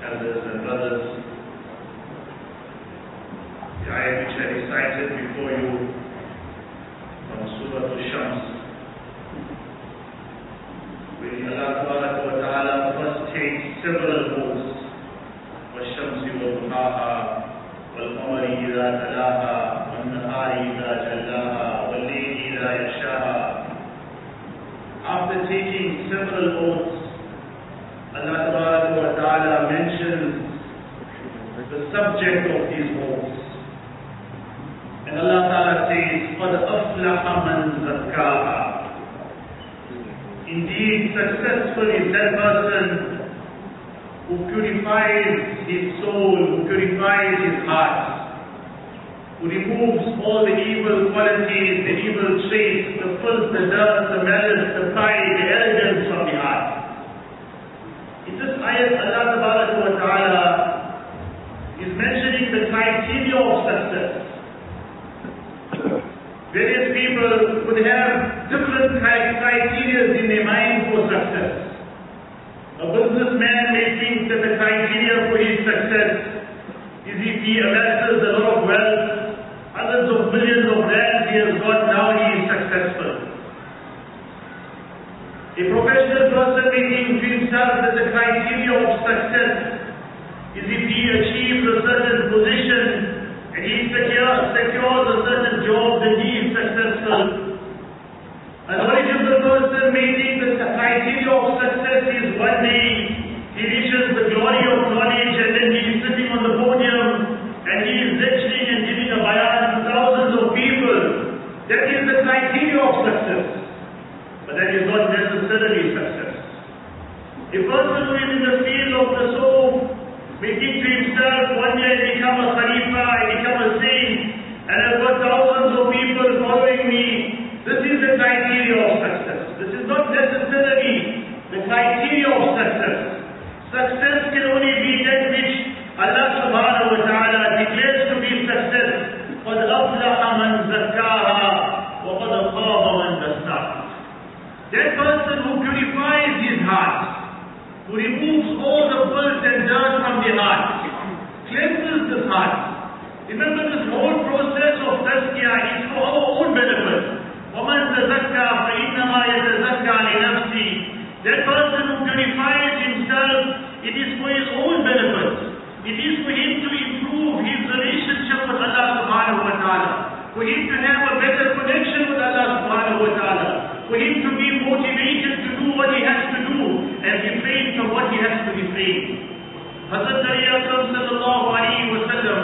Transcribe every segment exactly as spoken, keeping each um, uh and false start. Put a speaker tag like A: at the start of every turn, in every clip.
A: elders and brothers. The ayat which I recited before you from Surah Al-Shams, where Allah Ta'ala first takes several oaths, وَالشَّمْسِ وَضُحَاهَا وَالْقَمَرِ إِذَا تَلَاهَا وَالنَّهَارِ إِذَا جَلَّاهَا وَاللَّيْلِ إِذَا يَغْشَاهَا. After taking several oaths, Allah Ta'ala mentions the subject of these oaths. And Allah Ta'ala says, قَدْ أَفْلَحَ مَنْ زَكَّاهَا. Indeed, successful is that person who purifies his soul, who purifies his heart, who removes all the evil qualities, the evil traits, the filth, the dirt, the malice, the pride, the arrogance from the heart. In this ayat, Allah Ta'ala is mentioning the criteria of success. Various people would have different criteria in their mind for success. A businessman may think that the criteria for his success is if he amasses a lot of wealth, hundreds of millions of rands he has got, now he is successful. A professional person may think to himself that the criteria of success is if he achieves a certain position and he secures, secures a certain job, then he is successful. A knowledgeable person may think that the criteria of success is one day he reaches the glory of knowledge and then he is sitting on the podium and he is lecturing and giving a bayan to thousands of people. That is the criteria of success. But that is not necessarily success. A person who is in the field of the soul may think to himself, one day I become a khalifa, I become a saint, and I've got thousands of people following me. This is the criteria of success. This is not necessarily the criteria of success. Success can only be that which Allah subhanahu wa ta'ala declares to be success. قَدْ أَفْلَحَ مَنْ زَكَّاهَا وَقَدْ خَابَ مَنْ دَسَّاهَا. That person who purifies his heart, who removes all the filth and dirt from the heart, cleanses the heart. Remember, this whole process of tazkiyah is for our own benefit. وَمَنْ تَزَكَّى فَإِنَّمَا يَتَزَكَّى لِنَفْسِهِ. That person who purifies himself, it is for his own benefit. It is for him to improve his relationship with Allah subhanahu wa ta'ala, for him to have a better connection with Allah subhanahu wa ta'ala, for him to be motivated to do what he has to do and refrain from what he has to refrain. Hazrat Nabi Akram sallallahu alayhi wa sallam,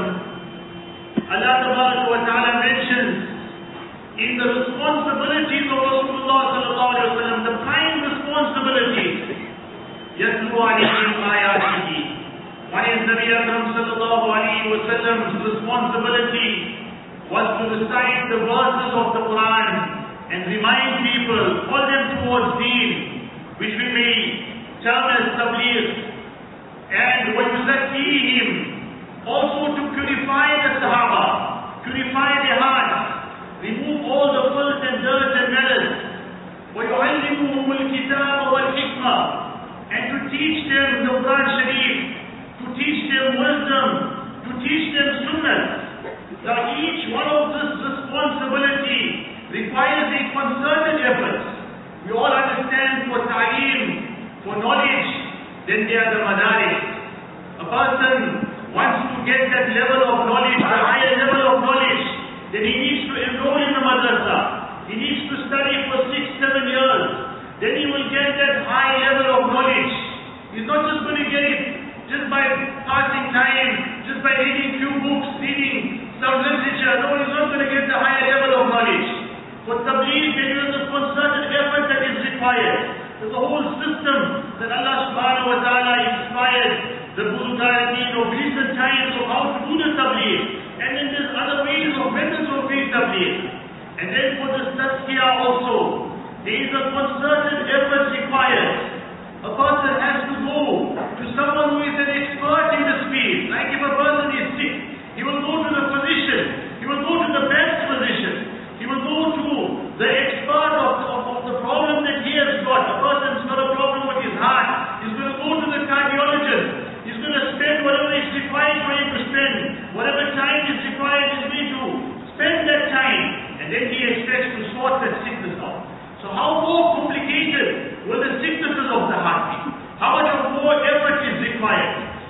A: Allah wa ta'ala mentions in the responsibilities of Rasulullah sallallahu alayhi wa sallam, the prime responsibilities, يَتْلُو عَلَيْهِمْ آيَاتِهِ. One is Nabi Akram sallallahu alayhi wa sallam's responsibility was to recite the verses of the Quran and remind people, call them towards deen, which we may term as tabligh, and وَيُزَكِّيهِمْ, also to purify the Sahaba, purify their hearts, remove all the filth and dirt and malice. وَيُعَلِّمُهُمُ الْكِتَابَ وَالْحِكْمَةَ, and to teach them the Quran Sharif, to teach them wisdom, to teach them sunnah. Now each one of this responsibility requires a concerted effort. We all understand for ta'lim, for knowledge, then there are the madaris. A person wants to get that level of knowledge, the higher level of knowledge, then he needs to enroll in the madrasa. He needs to study for six, seven years. Then he will get that high level of knowledge. He's not just going to get it just by passing time, just by reading few books, reading some literature. No, he's not going to get the higher level of knowledge. For tabligh, there is a concerted effort that is required. There's a whole system that Allah subhanahu wa ta'ala inspired the Bulgarian of recent times of how to do the tabligh. And then there's other ways of methods of doing tabligh. And then for the tazkiyah also, there is a concerted effort required. A person has to go to someone who is an expert in this field. Like if a person is sick, he will go to the physician, he will go to the best physician, he will go to the expert of, of, of the problem that he has got. A person's got a problem with his heart, he's going to go to the cardiologist, he's going to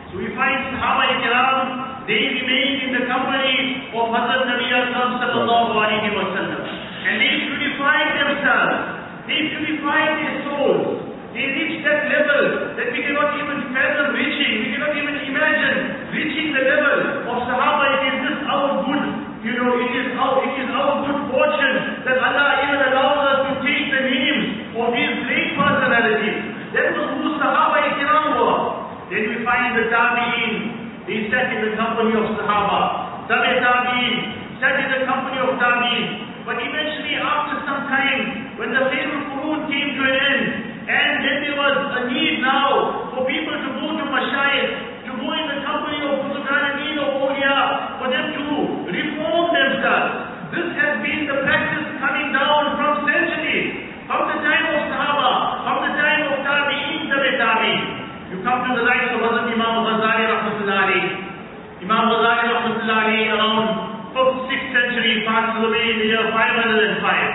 A: So we find Sahaba Ikram, they remained in the company of Hazrat Nabi Akram sallallahu alayhi wa sallam. And they purified themselves. They purified their souls. They reached that level that we cannot even fathom reaching. We cannot even imagine reaching the level of Sahaba. It is just our good, you know, it is our, it is our good fortune that Allah even allows us to take the names of these great personalities. That was who Sahaba Ikram were. Then we find the Tabi'in. They sat in the company of Sahaba. Tabi Tabi'in sat in the company of Tabi'in. But eventually, after some time, when the Khairul Qurun came to an end, and then there was a need now for people to go to Mashayikh, to go in the company of Buzurgan of Awliya, for them to reform themselves. This has been the practice coming down from centuries, from the time of Sahaba, from the time of Tabi'in, Tabi Tabi'in. You come to the likes of Hazrat Imam Ghazali Rahmatullah alayhi. Imam Ghazali Rahmatullah alayhi around fifth, sixth century, passed away in the year five hundred five.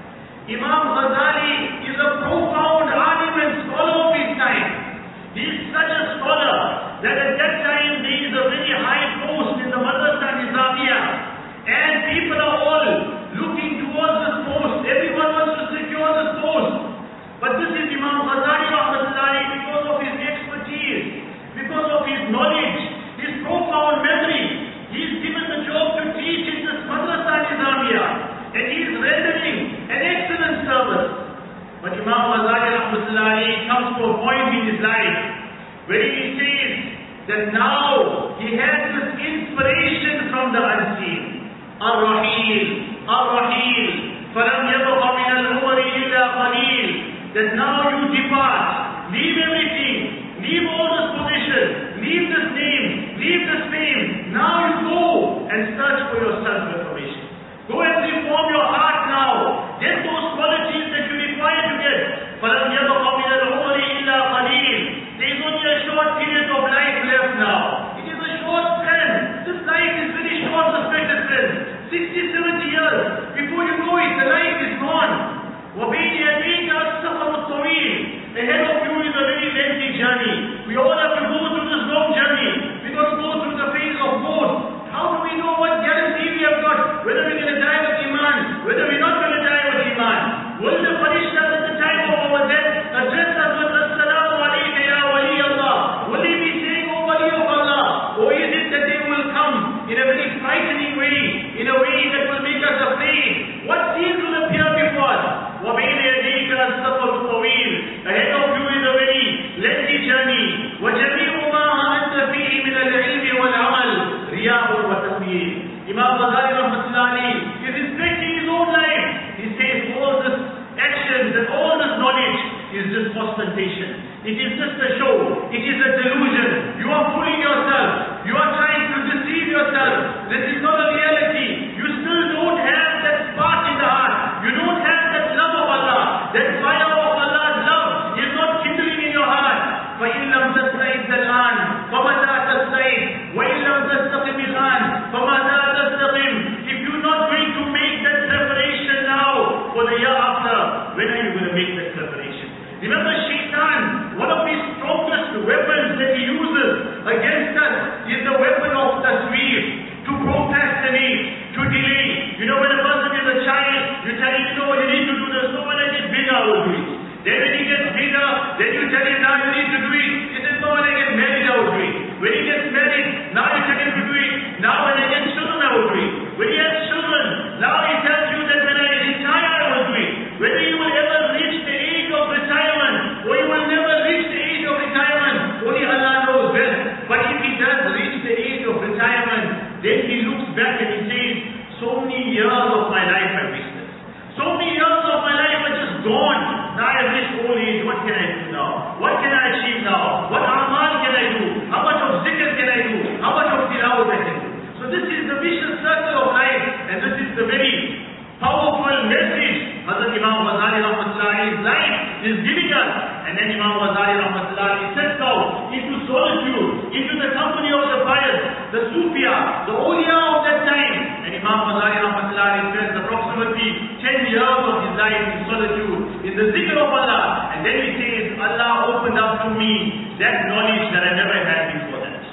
A: Imam Ghazali is a profound alim and scholar of his time. He is such a scholar that at that time there is a very high post in the Madrasa Nizamiyah, and people are all looking towards this post. Everyone wants to secure this post. But this is Imam Ghazali Rahmatullah because of his expertise, because of his knowledge, his profound memory. He is given the job to teach in this Madrasa Nizamiyah, and he is rendering an excellent service. But Imam Ghazali Rahmatullah comes to a point in his life where he says that now he has this inspiration from the unseen. Ar-Rahil, Ar-Rahil, فَلَمْ يَبْقَ مِنَ الْعُمَرِ إِلَّا قَلِيلٌ. That now you depart, leave everything, leave all this position, leave this name, leave this fame. Now you go and search for your self-reformation. Go and reform your heart now. Get those qualities that you require to get. فَلَمْ يَبْقَ مِنَ الْعُمَرِ إِلَّا قَلِيلٌ. There is only a short period of life left now. It is a short span. This life is very short, respected friends. sixty, seventy years. Before you know it, the life is gone. وَبَيْنِ يَدَيْكَ السَّفَرُ الطَّوِيلُ. Ahead of you is a very lengthy journey. We all have to go through this long journey. We're going to go through the phase of growth. How do we know what guarantee we have got? Whether we're going to die with Iman, whether we're not going to die with Iman. Will the Farishtas at the time of our death address us with As-salamu alayka ya wali Allah? Will they be saying, O wali of Allah? Or is it that they will come in a very frightening way, in a way that will make us afraid? What scenes will appear before us? وَبَيْنَ يَدَيْكَ السَّفَرُ الطَّوِيلُ. Ahead of you is a very lengthy journey. وَجَمِيعُ مَا أَنْتَ فِيهِ مِنَ الْعِلْمِ وَالْعَمَلِ رِيَاءٌ وَتَسْمِيرٌ. Imam Ghazali Rahmatullah is respecting his own life. He says all this actions and all this knowledge is just ostentation. It is just a show. It is a delusion. You are fooling yourself. You are trying to deceive yourself. This is not a reality. You still don't have that spark in the heart. You don't have that love of Allah. That fire of Allah's love is not kindling in your heart. فَإِن لَمْ تَسْتَعِدْ الْآنَ فَمَتَى تَسْتَعِدْ وَإِن لَمْ تَسْتَقِمِ الْآنَ فَمَتَى تَسْتَقِمْ. If you're not going to make that preparation now for the year after, when are you going to make that preparation? Remember, Shaitan, one of his strongest weapons that he uses against us is the weapon of tasweer, to procrastinate, to delay. You know, when a person is a child, you tell him, you know, you need to do this. So when I get bigger, I will do it. Then when he gets bigger, then you tell him, now you need to do it. He says, no, when I get married, I will do it. When he gets married, now you tell him to do it. Now when I get children, I will do it. When he has children, now he tells you that when I retire, I will do it. Whether you will ever reach the age of retirement, or you will never reach the age of retirement, only Allah knows best. But if he does reach the age of retirement, then he looks back and he says, so many years of my life I wasted. So many years of my life are just gone. Now I have reached old age, what can I do now? What can I achieve now? What amal can I do? How much of zikr can I do? How much of tilawat I can do? So this is the vicious circle of life, and this is the very powerful message Hazrat Imam Ghazali Rahmatullahi's life is giving us. And then Imam Ghazali Rahmatullahi sets out into solitude, into the company of the pious, the Sufia, the awliya of that time. And Imam Ghazali Rahmatullahi spends approximately ten years of his life in solitude, in the zikr of Allah. And then he says, Allah opened up to me that knowledge that I never had before that.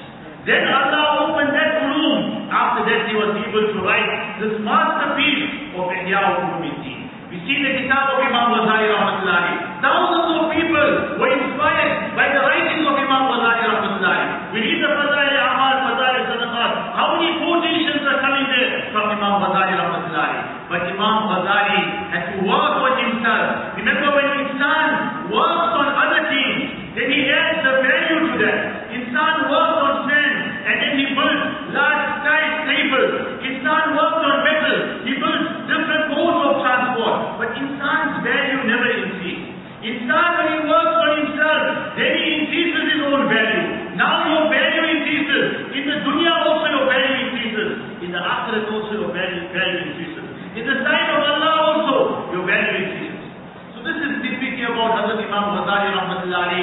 A: this masterpiece of Ihya Ulumuddin. We see the Kitab of Imam Ghazali Rahmatullahi. Thousands of people were inspired by the writings of Imam Ghazali Rahmatullahi. We read the Fadail Amal, Fadail Sadaqat. How many quotations are coming there from Imam Ghazali Rahmatullahi? But Imam Ghazali had to work on himself. Remember, when insan works on other things, then he adds the value to that. Insan works on sand, and then he builds large skyscrapers. Insan works on metal, he builds different modes of transport. But insan's value never increases. Insan, when he works on himself, then he increases his own value. Now your value increases. In the dunya also your value increases. In the akhirat also your value, value increases. In the sight of Allah also your value increases. So this is typically about Hazrat Imam Ghazali Rahmatullahi.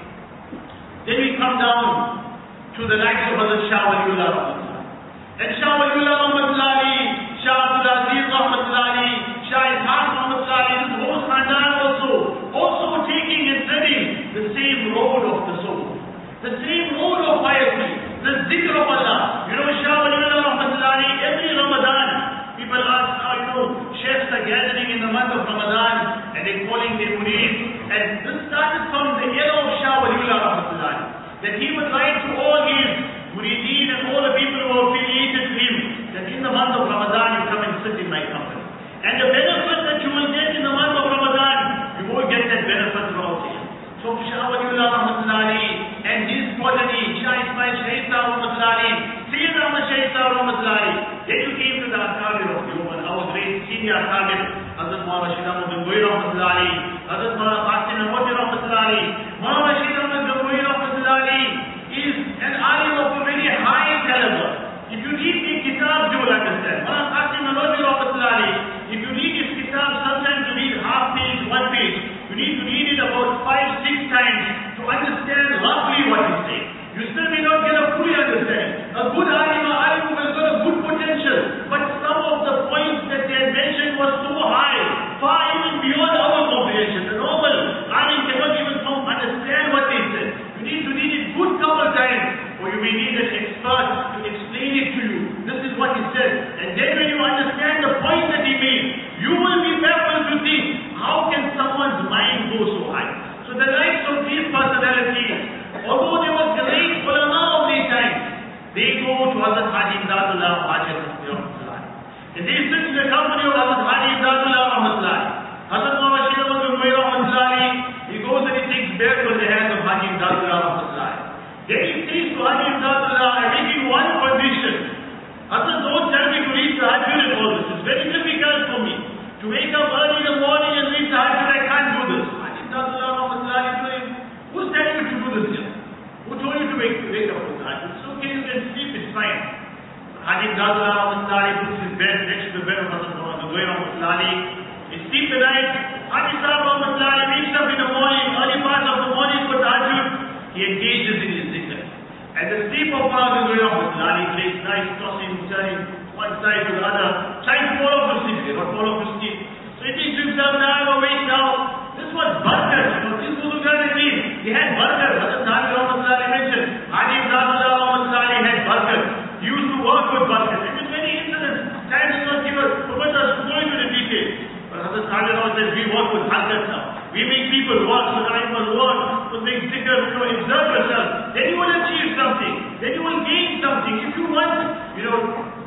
A: Then we come down to the likes of Hazrat Shah Waliullah Rahmatullahi. And Shah Waliullah Rahmatullahi, Shah Abdul Aziz Rahmatullahi, Shah Ishaq Rahmatullahi, this whole Khandan also, also taking and treading the same road of the soul. The same road of piety, the zikr of Allah. You know, Shah Waliullah Rahmatullahi, every Ramadan, people ask, now you know, sheikhs are gathering in the month of Ramadan and they're calling their murid. And this started from the era of Shah Waliullah Rahmatullahi. That he would write to all his murideen and all the people who are affiliated to him, that in the month of Ramadan you come and sit in my company. And the benefit that you will get in the month of Ramadan, you won't get that benefit throughout the year. So Shah Waliullah Rahmatullahi and his progeny, Shah Ismail Shaheed Rahmatullahi, Sayyid Ahmad Shaheed Rahmatullahi, then you came to the Akabir of the Ummah, our great senior Akabir, Hazrat Maulana Rashid Ahmad Gangohi Rahmatullahi, Hazrat Maulana Qasim Ahmad Rahmatullahi. Maulana Rashid Ahmad Gangohi Rahmatullahi is an alim of a very high caliber. If you read the kitab, you will understand. Maulana Qasim Ahmad Rahmatullahi, if you read his kitab, sometimes you read half page, one page. You need to read it about five, six times to understand roughly what he's saying. You still may not get a fully understanding. A good alim, a alim who has got a good potential, but some of the points that they had mentioned was so high, far even beyond our comprehension. The normal alim cannot even understand what they said. You need to read it good couple times, or you may need an expert to explain it to you. This is what he said. And then when you understand the point that he made, you will be baffled to think, how can someone's mind go so high? So the likes of these personalities, although they were great ulama of their time, they go to Hazrat Haji Imdadullah Hajat Rahmatullah. And they sit in the company of Hazrat Haji Imdadullah Rahmatullah. Hazrat Maulana Rashid Ahmad Gangohi Rahmatullah, he goes and he takes bear from the hands of Haji Imdadullah Rahmatullah. Then he says to Haji Imdadullah, I make in one condition. Hazrat, don't tell me to read Tahajjud and all this. It's very difficult for me. To wake up early in the morning and read Tahajjud, I can't do this. Haji Imdadullah Rahmatullah is doing, who's telling you to do this here? Who told you to wake, wake up for Tahajjud? It's okay, you can sleep, it's fine. Haji Imdadullah Rahmatullah puts his bed next to the bed of Hazrat Gangohi Rahmatullah. He sleeps the night. Haji Sahib Rahmatullah wakes up in the morning, early part of the morning for Tahajjud. He engages in his zikr. And the sleep of Maulana Gangohi Rahmatullah, he plays nice, tossing, turning one side to the other, trying to fall off to sleep, not fall off to sleep. So he thinks to himself, now I'm awake now. This was barakat, you know, this was what it means. He had barakat. Hazrat Sahib Rahmatullah mentioned, Haji Imdadullah Rahmatullah had barakat. He used to work with barakat. And with many incidents, time does not give us, permit us to go into the details. But Hazrat Sahib Rahmatullah says, we work with barakat now. We make people work, so that I will work, to make zikr, to exert yourself. Then you will achieve something. Then you will gain something. If you want, you know,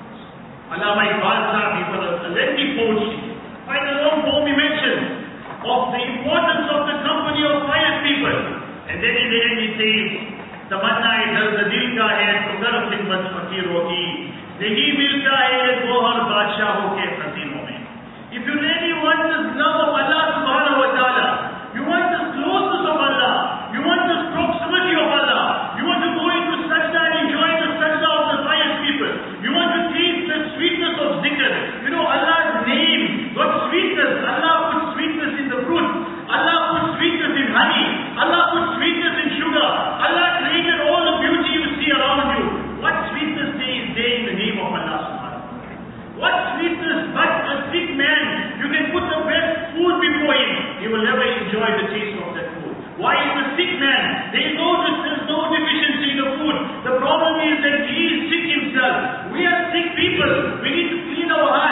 A: Allama Iqbal Sahib, he was a lengthy poetry. Quite a long poem he mentioned of the importance of the company of pious people. And then in the end he says, Tamanna hai dard dil ka hai, to kar khidmat fakiron ki, nahi milta hai gohar badshahon ke khazinon mein. If you really want this love of Allah subhanahu wa ta'ala, you want this closeness of Allah, you want this proximity of Allah, you want to go into sajda and enjoy the sajda of the pious people, you want to taste the sweetness of zikr. You know, Allah's name got sweetness. Allah put sweetness in the fruit. Allah put sweetness in honey. Allah put sweetness in sugar. Allah created all the beauty you see around you. What sweetness is there in the name of Allah subhanahu wa ta'ala? What sweetness but a sick man, you can put the best food before him, he will never enjoy the taste of that food. Why is the sick man? There is no, there is no deficiency in the food. The problem is that he is sick himself. We are sick people. We need to clean our hearts.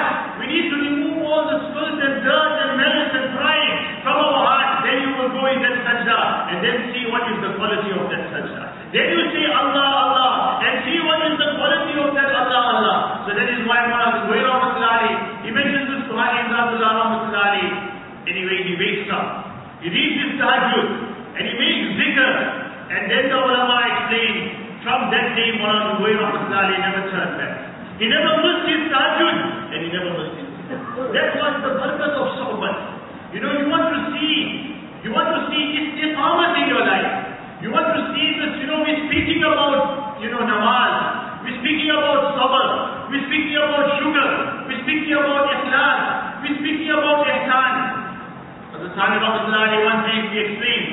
A: wakes up, he reads his tahajjud, and he makes zikr, and then the ulama explain, from that day, Mawlana Zubair Rahmatullahi never turned back. He never missed his tahajjud, and he never missed his zikr. That was the purpose of sohbat. You know, you want to see, you want to see istiqamat in your life. You want to see this, you know, we're speaking about, you know, namaz. We're speaking about sabr. We're speaking about sugar. We're speaking about ikhlas. We're speaking about ihsan. Hazrat Sani Rahmatullahi one day he explains.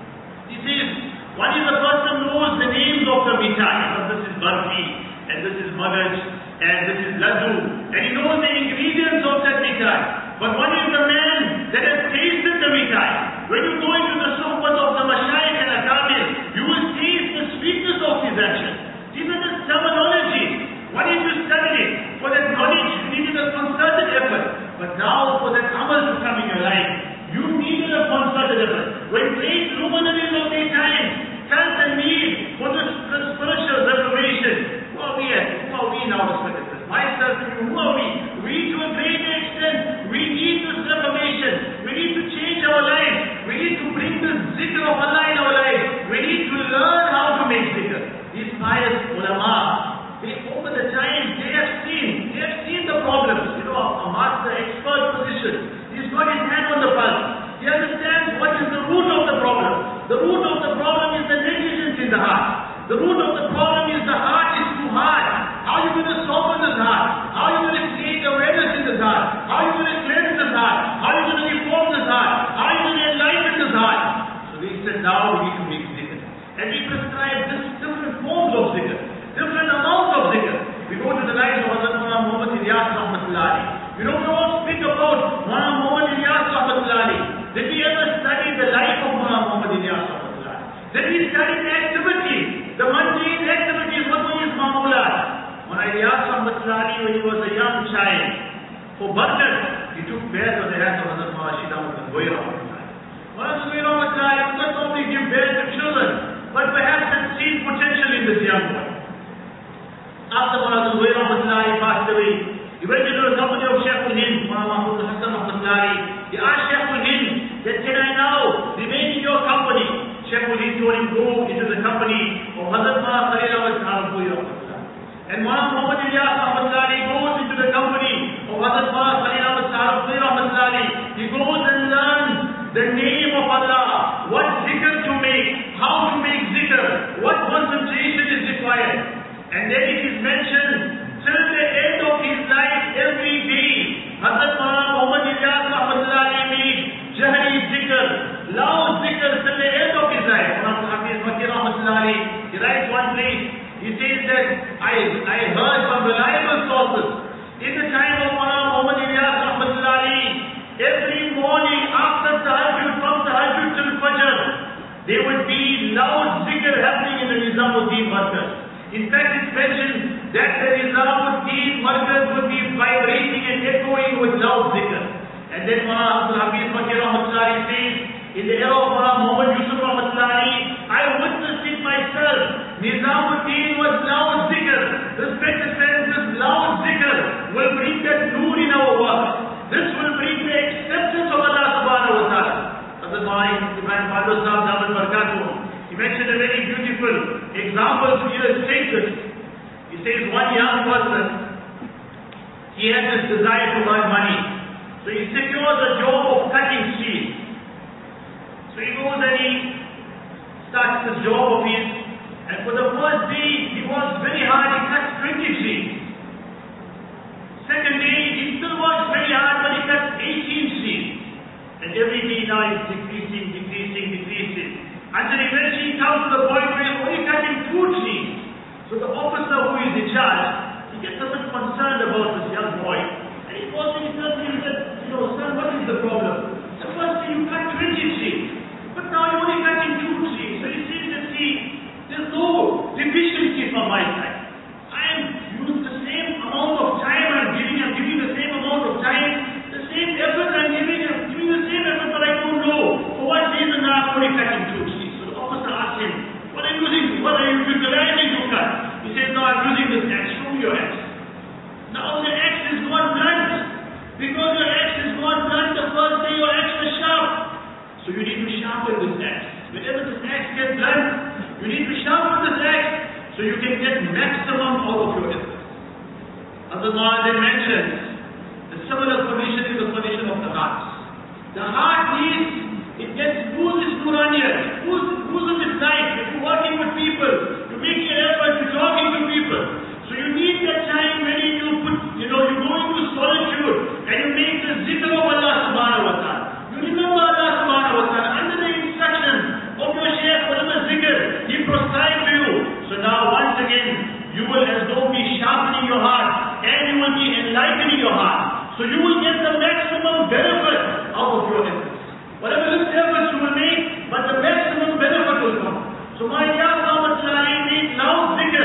A: He says, one is the person knows the names of the mithai. This is barfi, and this is magaj, and this is laddu. And he knows the ingredients of that mithai. But one is the man that has tasted the mithai. When you go into the sohbat of the mashayikh and akabir, you will taste the sweetness of his action. Even the terminology. Why did you study it? For that knowledge, you needed a concerted effort. But now, for that amal to come in your life, you needed a concerted effort. When great luminaries of their time felt the need for this, this spiritual revelation, who are we at? Who are we now to study this? Myself, you, who are we? We, to a great extent, we need this revelation. We need to change our lives. We need to bring this zikr of Allah in our lives. We need to learn how to make zikr. These pious ulama, they over the time, they have seen, they have seen the problems. You know, a master expert position. He's got his hand on the pulse. He understands what is the root of the problem. The root of the problem is the negligence in the heart. The root of the problem is the heart is too hard. How are you going to soften this heart? How are you going to create awareness in this heart? How are you going to cleanse this heart? How are you going to reform this heart? How are you going to enlighten this heart? So they said, now we need to make zikr. And we prescribe this different forms of zikr, different amounts of zikr. We go to the life of Hazrat Mullah Muhammad Ilyas Rahmatullahi. You know, we all speak about Mullah Muhammad Ilyas Rahmatullahi. Did we ever study the life of Mullah Muhammad Ilyas Rahmatullahi? Did we study the activities, the mundane activities, what were his ma'mulat? Mullah Ilyas Rahmatullahi, when he was a young child, for Badr, he took birth on the hands of Hazrat Mullah Shida Zubair Rahmatullahi. Mullah Zubair Rahmatullahi would not only give birth to children, but perhaps had seen potential in this young boy. After Mullah Zubair Rahmatullahi passed away, he went into the company of Shaykh al-Hind, Mullah Mahmud Hassan Rahmatullahi. He asked Shaykh al-Hind that, can I now remain in your company? Shaykh al-Hind told him, go into the company of Hazrat Mullah Khalil Ahmad Kharagpuri Rahmatullahi. And Mullah Muhammad Ilyas Rahmatullahi goes into the company of Hazrat Mullah Khalil Ahmad Kharagpuri Rahmatullahi. He goes and learns the name of Allah, what zikr to make, how to make zikr, what concentration is required. And then it is mentioned, till the end of his life, every day, Hazrat Mullah Muhammad Ilyas Rahmatullahi made Jahri zikr, loud zikr till the end of his life. Mullah Hafiz Makki Rahmatullahi, he writes one place, he says that, I, I heard from reliable sources, in the time of Mullah Muhammad Ilyas Rahmatullahi, every morning after Tahajjud, from Tahajjud till Fajr, there would be loud zikr happening in the Nizamuddin Markaz. In fact, it's mentioned that the Nizamuddin Markaz would be vibrating and echoing with loud zikr. And then Mullah Abdul Hafiz Makki Rahmatullahi says, in the era of Mullah Muhammad Yusuf Rahmatullahi, I witnessed it myself. Nizamuddin was loud zikr. Respected friends, this loud zikr will bring that noor in our work. This will bring the acceptance of Allah subhanahu wa ta'ala. Hazrat Mullah Ibrahim Badu Sahib Damat Barakatuh, he mentioned a very beautiful example to illustrate this. He says one young person, he has this desire to earn money. So he secures a job of cutting steel. So he goes and he starts this job of his, and for the first day he works very hard, he cuts twenty trees. Second day he still works very hard, but he cuts eighteen trees. And every day now he's decreasing, decreasing, decreasing. Until eventually he comes to the point where he's only cutting two trees. So the officer who is in charge, he gets a bit concerned about this young boy. And he goes to him and says, you know, son, what is the problem? The first day you cut twenty trees, but now you're only cutting two trees. So he says that, see, there's no deficiency from my side. I am using the same amount of time I'm giving, I'm giving the same amount of time, the same effort I'm giving, I'm giving the same effort, but I don't know for what reason now I'm only cutting two trees. So the officer asks him, what are you using? What are you utilizing to cut? He says, no, I'm using this axe. Show me your axe. Now the axe is gone blunt. Because your axe is gone blunt, the first day your axe was sharp. so you can get maximum out of your effort. Hazrat Muazzin mentions the similar condition is the condition of the heart. The heart needs, it gets loses Nuraniyat, loses, loses its life. If you're working with people, you make your effort, you're talking to people. So you need that time when you put, you know, you go into solitude and you make the zikr of Allah subhanahu wa ta'ala. You remember Allah subhanahu wa ta'ala under the instruction of your Shaykh, whatever zikr he prescribed to you. So now once again, you will as though be sharpening your heart and you will be enlightening your heart. So you will get the maximum benefit out of your efforts. Whatever little efforts you will make, but the maximum benefit will come. So my dear Muhammad Sallallahu made loud zikr,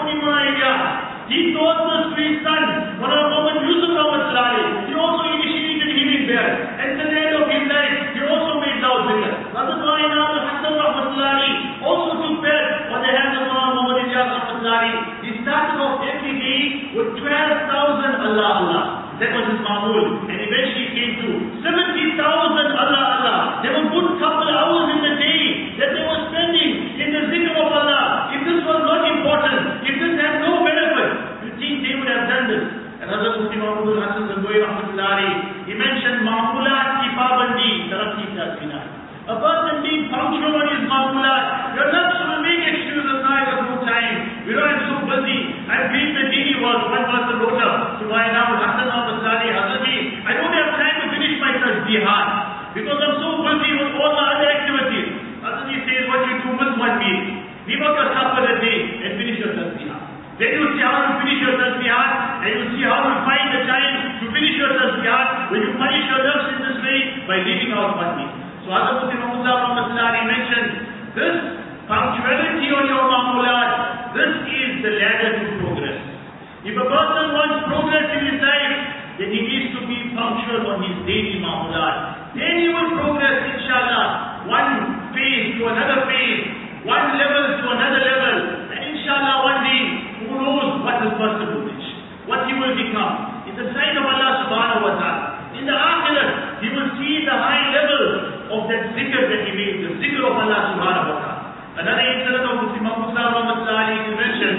A: he taught this to his son, Muhammad Yusuf Muhammad Sallallahu. He also initiated him in there. At the end of his life, he also made loud zikr. Hazrat Maulana Hassan Rahmatullahi also took birth on the hands of Muhammad Ilyas Rahmatullahi. He started off every day with twelve thousand Allah Allah. That was his Mahmud. And eventually came to seventy thousand Allah Allah. There were good couple hours in the day that they were spending in the zikr of Allah. If this was not important, if this had no benefit, you think they would have done this. And Hazrat Mufti Mahmud Hassan Zangoyi Rahmatullahi, he mentioned Ma'mulat ki pabandi, tarakki ka zina. A person being punctual on his Ma'mulat, your nafs will make excuses, now I got no time. You know, I'm so busy. I've been the dini work. One person wrote up to my now Hassan Rahmatullahi, Hazrati, I don't have time to finish my tasbihat because I'm so busy with all the other activities. Hazrati says, what you do, miss one meal. Leave out your supper a day and finish your tasbihat. Then you see how you finish your tasbihat and you see how you find the time to finish your tasbihat when you punish your nafs in this way by leaving out one meal. So Hazrat Mufti Mahmud Rahmatullahi mentioned this punctuality on your Ma'mulat, this is the ladder to progress. If a person wants progress in his life, then he needs to be punctual on his daily Ma'mulat. Then he will progress, inshallah, one phase to another phase, one level to another level. And inshallah, one day, who knows what this person will reach, what he will become. It's a sign of Allah subhanahu wa ta'ala. In the Akhirah, he will see the high level of that zikr that he made, the zikr of Allah subhanahu wa ta'ala. Another incident of Mufti Mahmud Rahmatullahi is mentioned.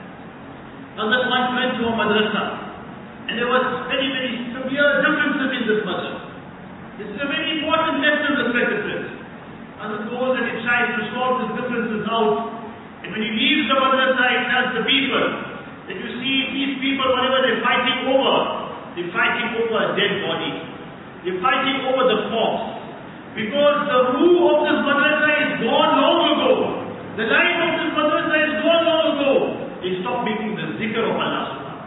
A: Hazrat once went to a madrasa, and there was very, very severe differences in this madrasa. This is a very important lesson, respected friends. Hazrat goes and he tries to sort these differences out. And when he leaves the madrasa, he tells the people that you see these people, whatever they're fighting over, they're fighting over a dead body. They're fighting over the corpse. Because the ruh of this madrasa is gone long ago. The life of this madrasa is gone long ago. They stopped making the zikr of Allah subhanahu.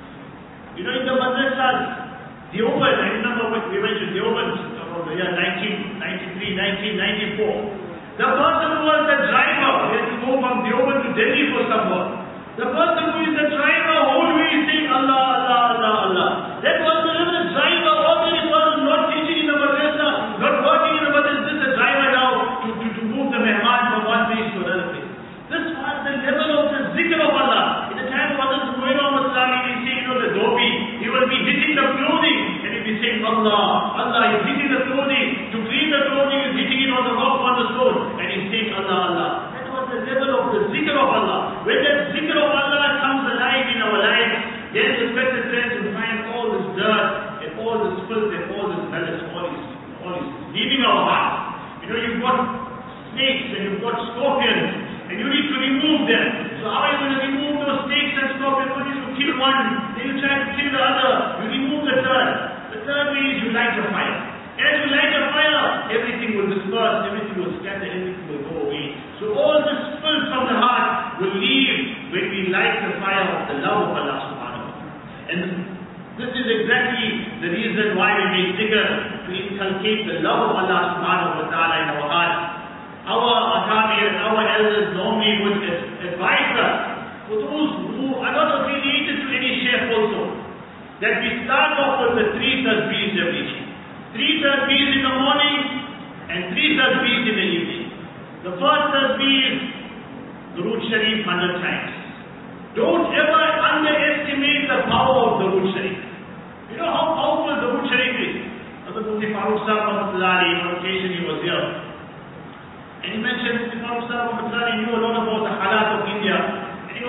A: You know, in the madrasas, Deoband, I remember what we mentioned, Deoband, around the year nineteen ninety-three, nineteen ninety-four. The person who was the driver, he had to go from Deoband to Delhi for some work. The person who is the driver, whole way is saying Allah, Allah, Allah, Allah. That was the little driver, ordinary person not teaching in the madrasa, not working in the madrasa, just a driver now to, to, to move the mehman from one place to another place. This was the level of the zikr of Allah. In the time of Hazrat Zubayr Ahmad Sali, he say, you know, the dhobi, he will be hitting the clothing, and he'll be saying Allah, Allah, he's hitting the clothing. To clean the clothing, he's hitting it on the rock, on the stone, and he's saying Allah, Allah. That was the level of the zikr of Allah. When that zikr of Allah comes alive in our life, then respected friends will find all this dirt, and all this filth, and all this malice, all is, all is leaving our heart. You know, you've got snakes, and you've got scorpions, and you need to remove them. So how are you going to remove those snakes and scorpions? When you kill one, then you try to kill the other. You remove the third. The third way is you light a fire. As you light a fire, everything will disperse, everything will scatter, everything will go away. So all this filth from the heart will leave when we light the fire of the love of Allah subhanahu wa ta'ala. And this is exactly the reason why we make zikr, to inculcate the love of Allah subhanahu wa ta'ala in our heart. Our Akabir, our elders normally would advise us, for those who are not affiliated to any sheikh also, that we start off with the three tasbeehs every day. Three tasbeehs in the morning and three tasbeehs in the evening. The first tasbeeh is Durood Sharif hundred times. Don't ever underestimate the power of Durood Sharif. You know how powerful Durood Sharif is? Hazrat Mufti Farooq Sahib Rahmatullahi, on occasion he was here. And he mentioned, Mufti Farooq Sahib Rahmatullahi knew a lot about the halat of India. And he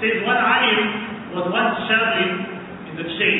A: says one alim was once traveling in the train,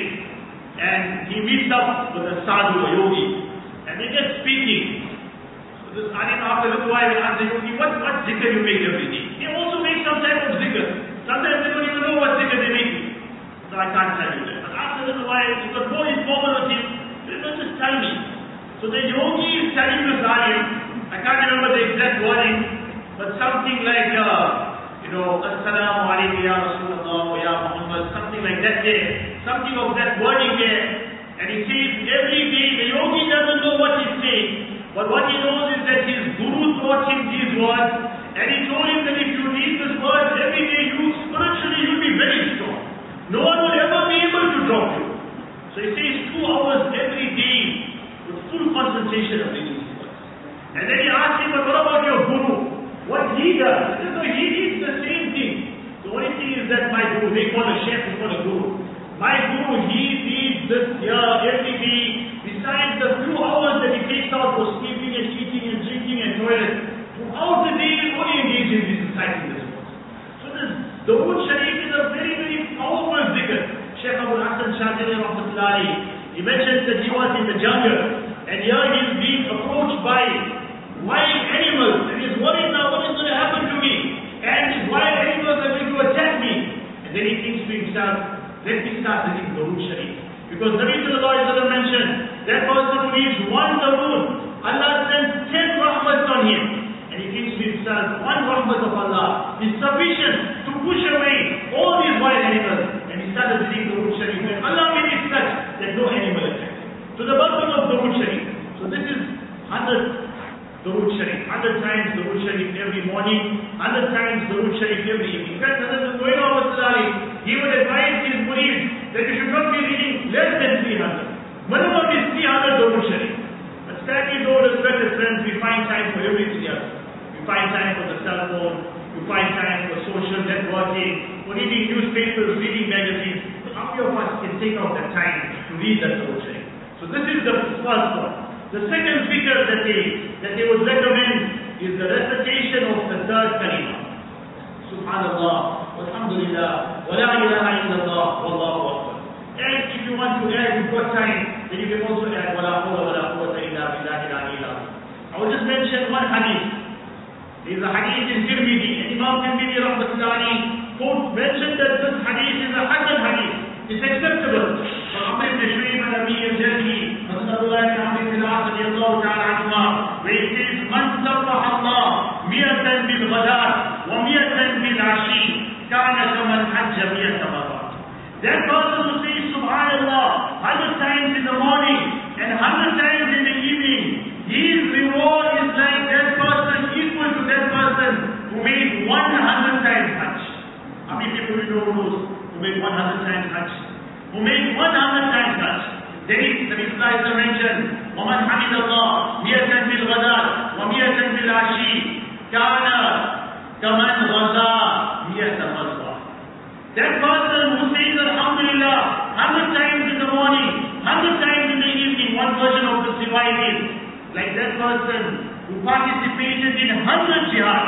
A: and he meets up with a sadhu, a yogi, and they get speaking. So this alim after a little while will ask the yogi, what, what zikr you make every day? They also make some type of zikr. Sometimes they don't even know what zikr they make. So I can't tell you that. But after a little while, it was more informal with him. They don't just tell me. So the yogi is telling this alim, I can't remember the exact wording, but something like, uh, you know, Assalamu alaikum ya Rasulullah, ya Muhammad, something like that there, something of that wording there. And he says every day, the yogi doesn't know what he's saying, but what he knows is that his guru taught him these words, and he told him that if you read this word every day, you spiritually you'll be very strong. No one will ever be able to drop you. So he says two hours every day with full concentration of reading these words. And then he asked him, but what about your guru? What he does? He says, no, he reads the same thing. The only thing is that my guru, they call a sheikh, they call a guru. My guru, he reads this here every day, besides the few hours that he takes out for sleeping and eating and drinking and toilet. Throughout the day, he only engages in this reciting this words. So this Dawood Sharif is a very, very powerful zikr. Sheikh Abu Hassan Shazili Rahmatullahi, he mentions that he was in the jungle, and here he is being approached by wild animals, and he's worried now what is going to happen to me, and these wild animals are going to attack me. And then he thinks to himself, let me start reading Dawood Sharif. Because Nabi Sallallahu Alaihi Wasallam mentioned, that person who reads one Dawood, Allah sends ten rahmats on him. And he thinks to himself, one rahmat of Allah is sufficient to push away all these wild animals. And he started reading Dawood Sharif, and Allah made it such that no animal attacked him. So the birthday of Dawood Sharif. So this is one hundred Dawood Sharif, one hundred times Dawood Sharif every morning, one hundred times Dawood Sharif every evening. In fact, Hazrat Mu'in Awasali, he would advise his murid that you should not be reading less than three hundred. Minimum is three hundred Dawood Sharif. But sadly, though, respected friends, we find time for everything else. We find time for the cell phone, we find time for social networking, for reading newspapers, reading magazines. How many of us can take out that time to read that Dawood Sharif? So this is the first one. The second zikr that they, that they would recommend is the recitation of the third kalima. Subhanallah, walhamdulillah, wa la ilaha illallah, wallahu akbar. And if you want to add, you've got time, then you can also add wa la hawla wa la quwwata illa billahi al-aliyyil azim. I will just mention one hadith. There is a hadith in Tirmidhi, and Imam Tirmidhi rahmatullahi quote mentioned that this hadith is a hasan hadith. It's acceptable. From Amr ibn Shu'ayb and Abi al-Jalhi, Rasulullah ibn Amr ibn al-As radiyallahu ta'ala anhuma, where he says, Man sabbaha Allah miyatan bil ghadat wa miyatan bil ashi kana kaman hajja miyata marrat. That person who says Subhanallah hundred times in the morning and hundred times in the evening, his reward is like that person, equal to that person who made one hundred times Hajj. How many people we know those who made one hundred times Hajj? Who made one hundred times Hajj? Then the Prophet mentioned, وَمَنْ حَمِدَ اللَّهِ مِيَةً بِالْغَدَاةِ وَمِيَةً بِالْعَشِيِّ كَانَ كَمَنْ غَزَا مِيَةَ غَزْوَةٍ. That person who says Alhamdulillah hundred times in the morning, hundred times in the evening, one version of the riwayat is like that person who participated in hundred jihads.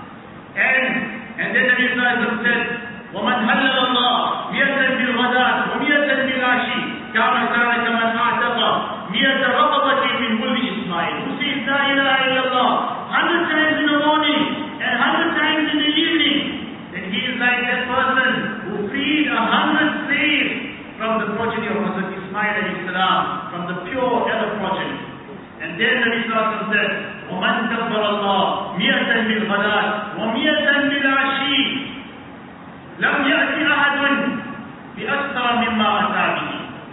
A: And and then the Prophet said, وَمَنْ هَلَّلَ اللَّهِ مِيَةً بِالْغَدَاةِ وَمِيَةً بِالْعَشِيِّ كَانَ كَمَنْ أَعْتَقَ مِيَةَ رَقَبَةٍ مِنْ وُلْدِ إِسْمَاعِيلَ. Who says La ilaha illallah hundred times in the morning and hundred times in the evening, then he is like that person who freed a hundred slaves from the progeny of Hazrat Ismail alayhi salam, from the pure Arab progeny. And then the Prophet said, وَمَنْ كَبَّرَ اللَّهِ مِيَةً بِالْغَدَاةِ وَمِيَةً بِالْعَشِيِّ لَمْ يَأْتِ أَحَدٌ بِأَكْثَرَ مِمَّا أَتَى بِهِ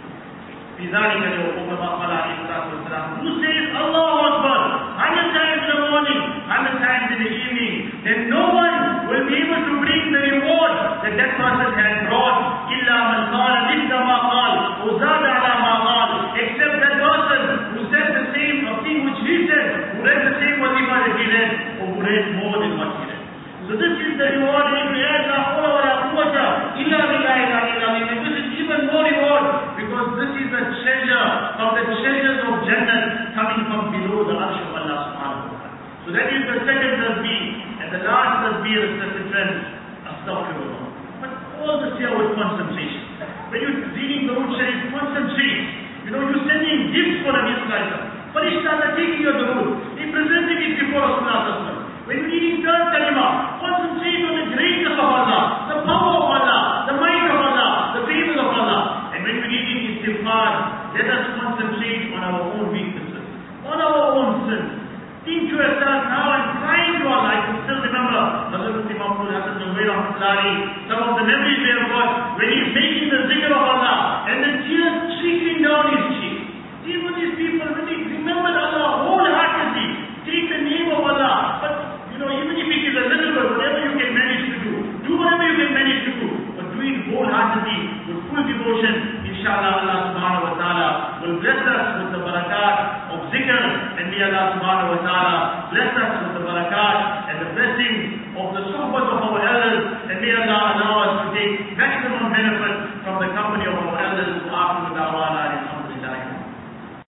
A: فِي ذَلِكَ الْيَوْمِ كَمَا قَالَ عَلَيْهِ الصَّلَاةُ وَالسَّلَامُ. Who says Allahu Akbar hundred times in the morning, hundred times in the evening, then no one will be able to bring the reward that that person has brought. إِلَّا مَنْ قَالَ مِثْلَ مَا قَالَ وَزَادَ عَلَى مَا قَالَ. Except that person who said the same thing which he said, who read the same wasifa that he read, or who read more than what he read. So this is the reward. If you add la hawla wa la quwwata illa billahi al-aliyyil azim, this is even more reward, because this is the treasure of the treasures of Jannah coming from below the arsh of Allah subhanahu wa ta'ala. So that is the second tasbih. And the last tasbih, respected friends, astaghfirullah. But concentration. When you're reading the Root Sharif, concentrate. You know, you're sending gifts for a Israel. Farishtas are taking you the road. They presenting it before Rasulullah. When you're reading third kalima, concentrate on the greatness of Allah, the power of Allah, the might of Allah, the favors of Allah. And when we're reading istighfar, let us concentrate on our own weaknesses, on our own sins. Think to yourself now and crying to Allah. I can still remember Hazrat Imam Abdul Hasan Nungawi Rahmatullahi, some of the memories we have got when he's making the zikr of Allah and the tears trickling down his cheek. Even these people, when they remember Allah wholeheartedly, take the name of Allah, but you know, even if it is a little bit, whatever you can manage to do, do whatever you can manage to do, but do it wholeheartedly, with full devotion. Inshallah, Allah subhanahu wa ta'ala will bless us with the barakat of zikr, and may Allah subhanahu wa ta'ala bless us with the barakat and the blessing of the suhbat of our elders, and may Allah allow us to take maximum benefit from the company of our elders.